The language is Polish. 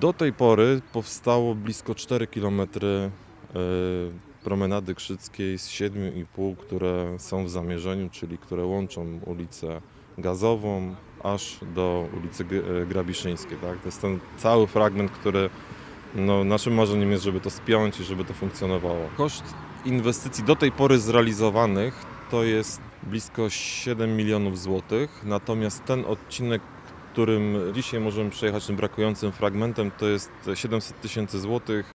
Do tej pory powstało blisko 4 km promenady Krzyckiej z 7,5, które są w zamierzeniu, czyli które łączą ulicę Gazową aż do ulicy Grabiszyńskiej. Tak? To jest ten cały fragment, który naszym marzeniem jest, żeby to spiąć i żeby to funkcjonowało. Koszt inwestycji do tej pory zrealizowanych to jest blisko 7 milionów złotych, natomiast ten odcinek, którym dzisiaj możemy przejechać tym brakującym fragmentem, to jest 700 000 złotych.